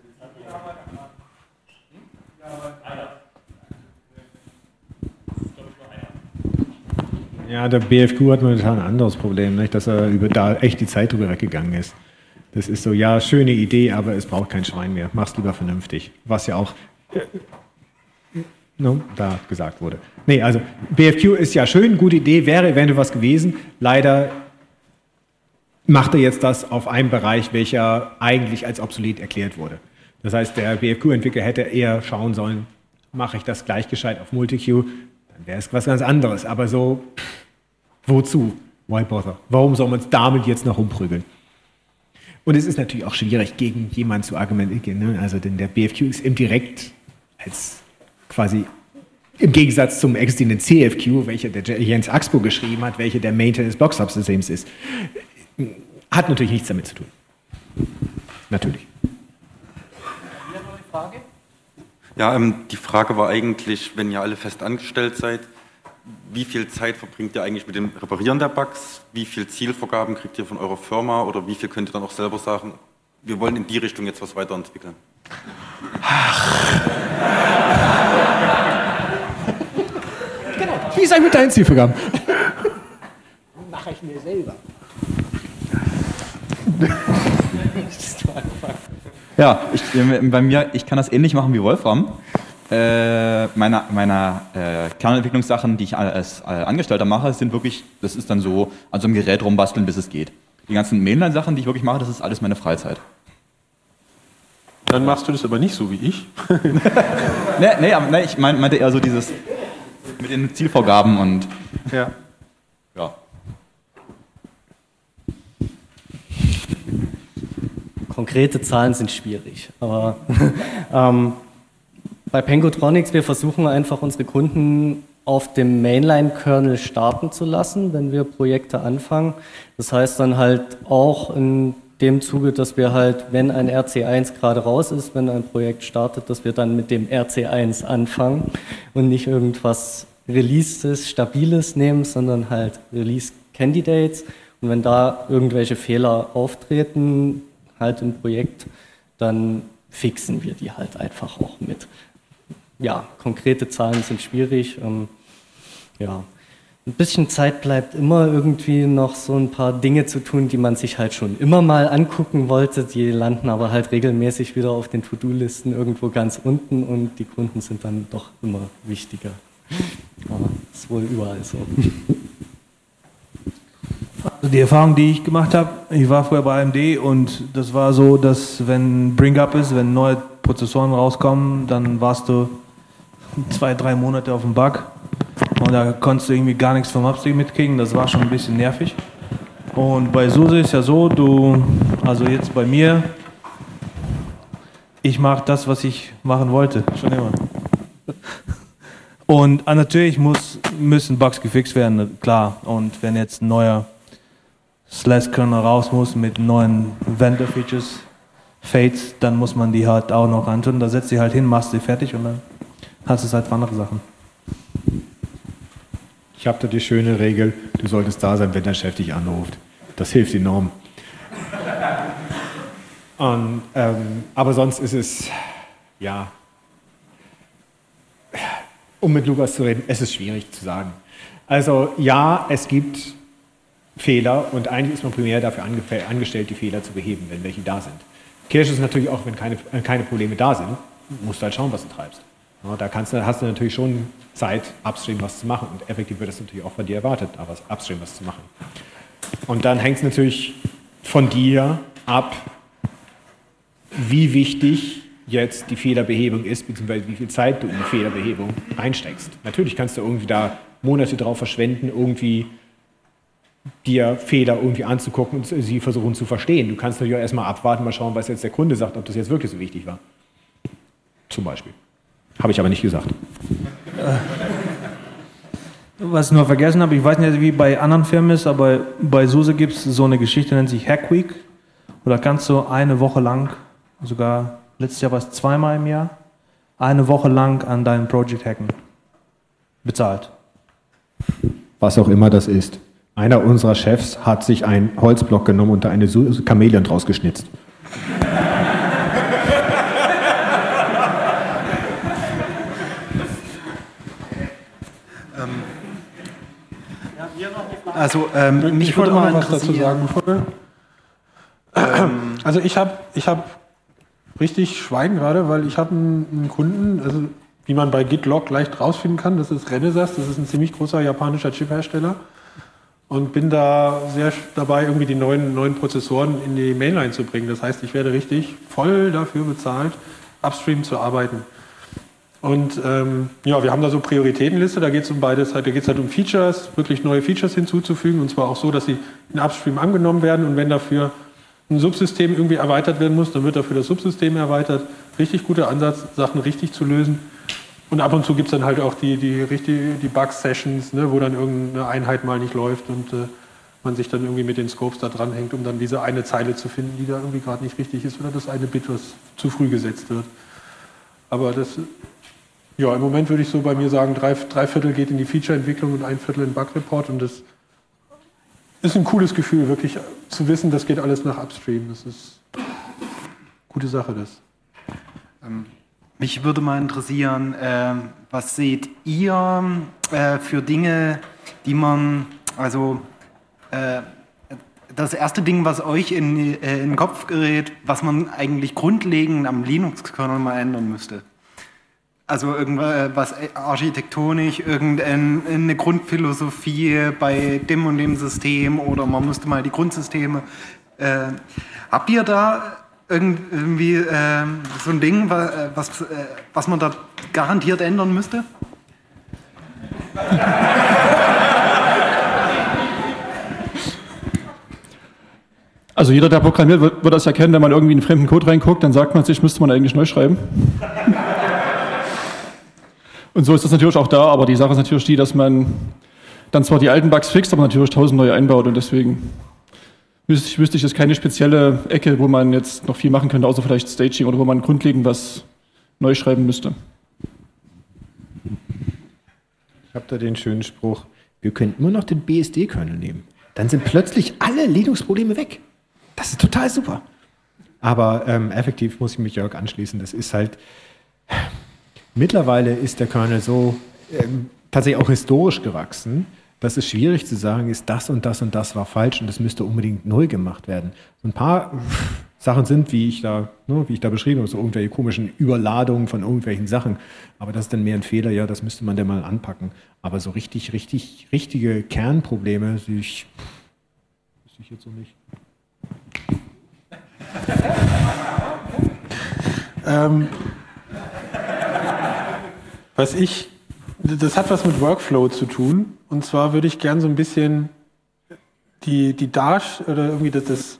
Ja, der B F Q hat momentan ein anderes Problem, nicht? Dass er über da echt die Zeit drüber weggegangen ist. Das ist so, ja, schöne Idee, aber es braucht kein Schwein mehr. Mach's lieber vernünftig. Was ja auch äh, no, da gesagt wurde. Nee, also B F Q ist ja schön, gute Idee, wäre eventuell was gewesen. Leider macht er jetzt das auf einem Bereich, welcher eigentlich als obsolet erklärt wurde. Das heißt, der B F Q-Entwickler hätte eher schauen sollen, mache ich das gleich gescheit auf Multi-Q, dann wäre es was ganz anderes. Aber so, wozu? Why bother? Warum soll man es damit jetzt noch rumprügeln? Und es ist natürlich auch schwierig, gegen jemanden zu argumentieren. Ne? Also, denn der B F Q ist im Direkt als quasi im Gegensatz zum existierenden C F Q, welcher der Jens Axpo geschrieben hat, welcher der Maintenance Block Subsystems ist, hat natürlich nichts damit zu tun. Natürlich. Frage? Ja, ähm, die Frage war eigentlich, wenn ihr alle fest angestellt seid, wie viel Zeit verbringt ihr eigentlich mit dem Reparieren der Bugs? Wie viel Zielvorgaben kriegt ihr von eurer Firma? Oder wie viel könnt ihr dann auch selber sagen, wir wollen in die Richtung jetzt was weiterentwickeln? Genau. Wie ist eigentlich mit deinen Zielvorgaben? Mache ich mir selber. Ja, ich, bei mir, ich kann das ähnlich machen wie Wolfram. Äh, meine meine äh, Kernentwicklungssachen, die ich als äh, Angestellter mache, sind wirklich, das ist dann so an so einem Gerät rumbasteln, bis es geht. Die ganzen Mainline-Sachen, die ich wirklich mache, das ist alles meine Freizeit. Dann machst du das aber nicht so wie ich. nee, nee, aber nee, ich mein, meinte eher so dieses mit den Zielvorgaben und ja. ja. Konkrete Zahlen sind schwierig, aber ähm, bei Pengotronics, wir versuchen einfach unsere Kunden auf dem Mainline-Kernel starten zu lassen, wenn wir Projekte anfangen. Das heißt dann halt auch in dem Zuge, dass wir halt, wenn ein R C eins gerade raus ist, wenn ein Projekt startet, dass wir dann mit dem R C eins anfangen und nicht irgendwas Releases, Stabiles nehmen, sondern halt Release-Candidates. Und wenn da irgendwelche Fehler auftreten, halt im Projekt, dann fixen wir die halt einfach auch mit. Ja, konkrete Zahlen sind schwierig. Ähm, ja. Ein bisschen Zeit bleibt immer, irgendwie noch so ein paar Dinge zu tun, die man sich halt schon immer mal angucken wollte. Die landen aber halt regelmäßig wieder auf den To-Do-Listen irgendwo ganz unten und die Kunden sind dann doch immer wichtiger. Aber ist wohl überall so. Also die Erfahrung, die ich gemacht habe, ich war früher bei A M D und das war so, dass wenn Bring-Up ist, wenn neue Prozessoren rauskommen, dann warst du zwei, drei Monate auf dem Bug. Und da konntest du irgendwie gar nichts vom Upstream mitkriegen, das war schon ein bisschen nervig. Und bei SUSE ist ja so, du, also jetzt bei mir, ich mache das, was ich machen wollte, schon immer. Und äh, natürlich muss, müssen Bugs gefixt werden, klar. Und wenn jetzt ein neuer Slash-Kernel raus muss mit neuen Vendor-Features, Fates, dann muss man die halt auch noch antun. Da setzt sie halt hin, machst sie fertig und dann hast du es halt für andere Sachen. Ich habe da die schöne Regel, du solltest da sein, wenn dein Chef dich anruft. Das hilft enorm. Und, ähm, aber sonst ist es, ja, um mit Lukas zu reden, es ist schwierig zu sagen. Also ja, es gibt Fehler und eigentlich ist man primär dafür angestellt, die Fehler zu beheben, wenn welche da sind. Kirche ist natürlich auch, wenn keine, keine Probleme da sind, musst du halt schauen, was du treibst. Ja, da kannst du, hast du natürlich schon Zeit, upstream was zu machen und effektiv wird das natürlich auch von dir erwartet, aber upstream was zu machen. Und dann hängt es natürlich von dir ab, wie wichtig jetzt die Fehlerbehebung ist, beziehungsweise wie viel Zeit du in die Fehlerbehebung reinsteckst. Natürlich kannst du irgendwie da Monate drauf verschwenden, irgendwie dir Fehler irgendwie anzugucken und sie versuchen zu verstehen. Du kannst natürlich auch erstmal abwarten, mal schauen, was jetzt der Kunde sagt, ob das jetzt wirklich so wichtig war. Zum Beispiel. Habe ich aber nicht gesagt. Was ich nur vergessen habe, ich weiß nicht, wie bei anderen Firmen ist, aber bei SUSE gibt es so eine Geschichte, nennt sich Hack Week. Oder kannst du eine Woche lang, sogar letztes Jahr war es zweimal im Jahr, eine Woche lang an deinem Project hacken. Bezahlt. Was auch immer das ist. Einer unserer Chefs hat sich einen Holzblock genommen und da eine Chamäleon draus geschnitzt. Also ähm, mich würde mal was dazu sagen. Ähm, also ich habe ich hab richtig Schweigen gerade, weil ich habe einen, einen Kunden, also wie man bei GitLog leicht rausfinden kann, das ist Renesas, das ist ein ziemlich großer japanischer Chiphersteller und bin da sehr dabei, irgendwie die neuen, neuen Prozessoren in die Mainline zu bringen. Das heißt, ich werde richtig voll dafür bezahlt, upstream zu arbeiten. Und ähm, ja, wir haben da so Prioritätenliste, da geht es um beides, da geht es halt um Features, wirklich neue Features hinzuzufügen und zwar auch so, dass sie in Upstream angenommen werden und wenn dafür ein Subsystem irgendwie erweitert werden muss, dann wird dafür das Subsystem erweitert. Richtig guter Ansatz, Sachen richtig zu lösen. Und ab und zu gibt es dann halt auch die, die, die, die Bug-Sessions, ne, wo dann irgendeine Einheit mal nicht läuft und äh, man sich dann irgendwie mit den Scopes da dranhängt, um dann diese eine Zeile zu finden, die da irgendwie gerade nicht richtig ist oder das eine Bit, was zu früh gesetzt wird. Aber das... Ja, im Moment würde ich so bei mir sagen, drei, drei Viertel geht in die Feature-Entwicklung und ein Viertel in Bug-Report und das ist ein cooles Gefühl, wirklich zu wissen, das geht alles nach Upstream. Das ist eine gute Sache, das. Ähm, mich würde mal interessieren, äh, was seht ihr äh, für Dinge, die man, also äh, das erste Ding, was euch in, äh, in den Kopf gerät, was man eigentlich grundlegend am Linux-Kernel mal ändern müsste? Also irgendwas architektonisch, irgendeine Grundphilosophie bei dem und dem System oder man müsste mal die Grundsysteme. Äh, habt ihr da irgendwie äh, so ein Ding, was, was man da garantiert ändern müsste? Also jeder, der programmiert, wird, wird das erkennen, wenn man irgendwie in einen fremden Code reinguckt, dann sagt man sich, müsste man eigentlich neu schreiben. Und so ist das natürlich auch da, aber die Sache ist natürlich die, dass man dann zwar die alten Bugs fixt, aber natürlich tausend neue einbaut und deswegen wüsste ich, wüsste ich jetzt keine spezielle Ecke, wo man jetzt noch viel machen könnte, außer vielleicht Staging oder wo man grundlegend was neu schreiben müsste. Ich habe da den schönen Spruch, wir könnten nur noch den B S D-Kernel nehmen. Dann sind plötzlich alle Linux-Probleme weg. Das ist total super. Aber ähm, effektiv muss ich mich Jörg anschließen. Das ist halt, mittlerweile ist der Kernel so ähm, tatsächlich auch historisch gewachsen, dass es schwierig zu sagen ist, das und das und das war falsch und das müsste unbedingt neu gemacht werden. So ein paar Sachen sind, wie ich da, ne, wie ich da beschrieben habe, so irgendwelche komischen Überladungen von irgendwelchen Sachen. Aber das ist dann mehr ein Fehler, ja, das müsste man dann mal anpacken. Aber so richtig, richtig, richtige Kernprobleme sehe ich, sehe ich jetzt so nicht. ähm, was ich, das hat was mit Workflow zu tun. Und zwar würde ich gern so ein bisschen die, die Darst oder irgendwie das, das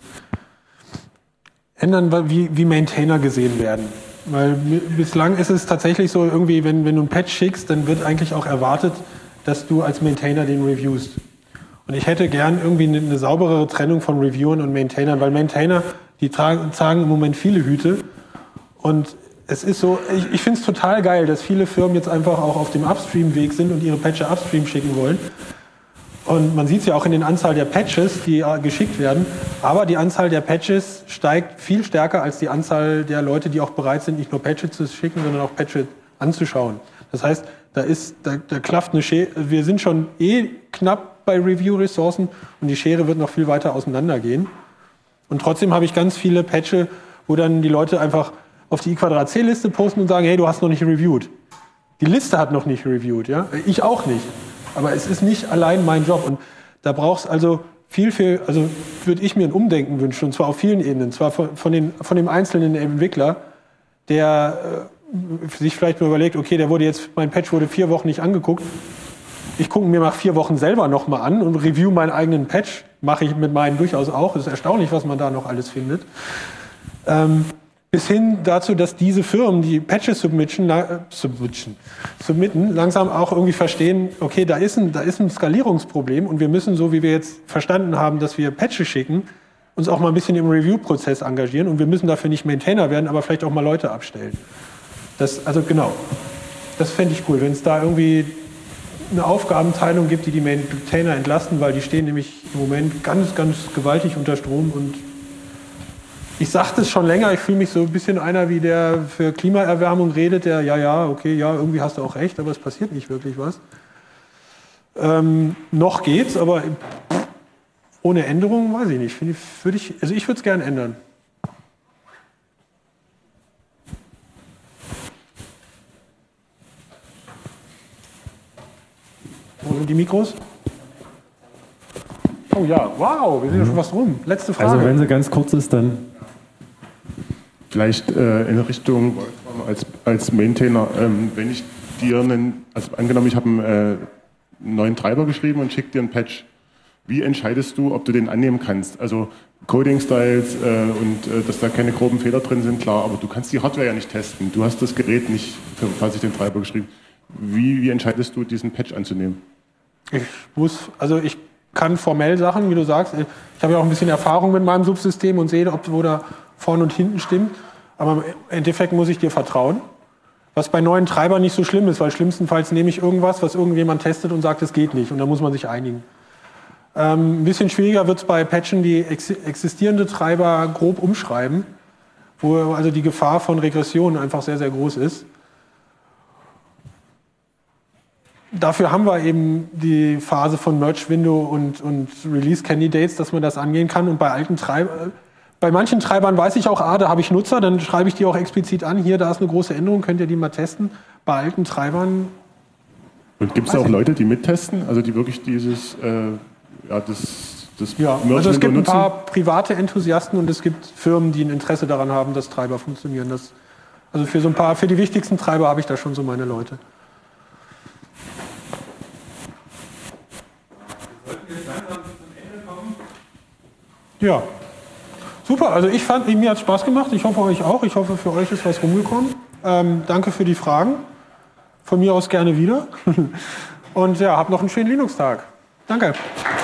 ändern, wie, wie Maintainer gesehen werden. Weil bislang ist es tatsächlich so, irgendwie, wenn, wenn du einen Patch schickst, dann wird eigentlich auch erwartet, dass du als Maintainer den reviewst. Und ich hätte gern irgendwie eine, eine sauberere Trennung von Reviewern und Maintainern, weil Maintainer, die tragen, tragen im Moment viele Hüte. Und es ist so, ich, ich finde es total geil, dass viele Firmen jetzt einfach auch auf dem Upstream-Weg sind und ihre Patches upstream schicken wollen. Und man sieht es ja auch in den Anzahl der Patches, die äh, geschickt werden. Aber die Anzahl der Patches steigt viel stärker als die Anzahl der Leute, die auch bereit sind, nicht nur Patches zu schicken, sondern auch Patches anzuschauen. Das heißt, da ist, da, da klafft eine Schere. Wir sind schon eh knapp bei Review-Ressourcen und die Schere wird noch viel weiter auseinandergehen. Und trotzdem habe ich ganz viele Patches, wo dann die Leute einfach auf die I Quadrat C-Liste posten und sagen, hey, du hast noch nicht reviewed. Die Liste hat noch nicht reviewed, ja? Ich auch nicht. Aber es ist nicht allein mein Job. Und da braucht es also viel, viel, also würde ich mir ein Umdenken wünschen, und zwar auf vielen Ebenen. Zwar von, von, den, von dem einzelnen Entwickler, der äh, sich vielleicht mal überlegt, okay, der wurde jetzt, mein Patch wurde vier Wochen nicht angeguckt. Ich gucke mir nach vier Wochen selber nochmal an und review meinen eigenen Patch. Mache ich mit meinen durchaus auch. Es ist erstaunlich, was man da noch alles findet. Ähm, bis hin dazu, dass diese Firmen, die Patches submitten, äh, submitten, submitten, langsam auch irgendwie verstehen, okay, da ist, ein, da ist ein Skalierungsproblem und wir müssen, so wie wir jetzt verstanden haben, dass wir Patches schicken, uns auch mal ein bisschen im Review-Prozess engagieren und wir müssen dafür nicht Maintainer werden, aber vielleicht auch mal Leute abstellen. Das, also genau, das fände ich cool, wenn es da irgendwie eine Aufgabenteilung gibt, die die Maintainer entlasten, weil die stehen nämlich im Moment ganz, ganz gewaltig unter Strom und ich sage das schon länger, ich fühle mich so ein bisschen einer, wie der für Klimaerwärmung redet, der, ja, ja, okay, ja, irgendwie hast du auch recht, aber es passiert nicht wirklich was. Ähm, noch geht's, aber ohne Änderungen, weiß ich nicht. Find ich, würd ich, also ich würde es gerne ändern. Wo sind die Mikros? Oh ja, wow, wir sind ja schon fast rum. Letzte Frage. Also wenn sie ganz kurz ist, dann... Vielleicht äh, in Richtung Wolfram als, als Maintainer, ähm, wenn ich dir einen, also angenommen, ich habe einen, äh, einen neuen Treiber geschrieben und schicke dir einen Patch, wie entscheidest du, ob du den annehmen kannst? Also Coding-Styles äh, und äh, dass da keine groben Fehler drin sind, klar, aber du kannst die Hardware ja nicht testen. Du hast das Gerät nicht für quasi den Treiber geschrieben. Wie, wie entscheidest du, diesen Patch anzunehmen? Ich muss, also ich kann formell Sachen, wie du sagst, ich habe ja auch ein bisschen Erfahrung mit meinem Subsystem und sehe, ob wo da vorne und hinten stimmt. Aber im Endeffekt muss ich dir vertrauen. Was bei neuen Treibern nicht so schlimm ist, weil schlimmstenfalls nehme ich irgendwas, was irgendjemand testet und sagt, es geht nicht. Und dann muss man sich einigen. Ähm, ein bisschen schwieriger wird es bei Patchen, die ex existierende Treiber grob umschreiben, wo also die Gefahr von Regression einfach sehr, sehr groß ist. Dafür haben wir eben die Phase von Merge Window und, und Release Candidates, dass man das angehen kann. Und bei alten Treibern, bei manchen Treibern weiß ich auch, ah, da habe ich Nutzer, dann schreibe ich die auch explizit an. Hier, da ist eine große Änderung, könnt ihr die mal testen. Bei alten Treibern. Und gibt es auch Leute, die mittesten, also die wirklich dieses, äh, ja, das, das ja, Merge also es gibt ein nutzen? paar private Enthusiasten und es gibt Firmen, die ein Interesse daran haben, dass Treiber funktionieren. Das, also für so ein paar, für die wichtigsten Treiber habe ich da schon so meine Leute. Ja, super. Also ich fand, mir hat es Spaß gemacht. Ich hoffe euch auch. Ich hoffe, für euch ist was rumgekommen. Ähm, danke für die Fragen. von mir aus gerne wieder. Und ja, habt noch einen schönen Linux-Tag. Danke.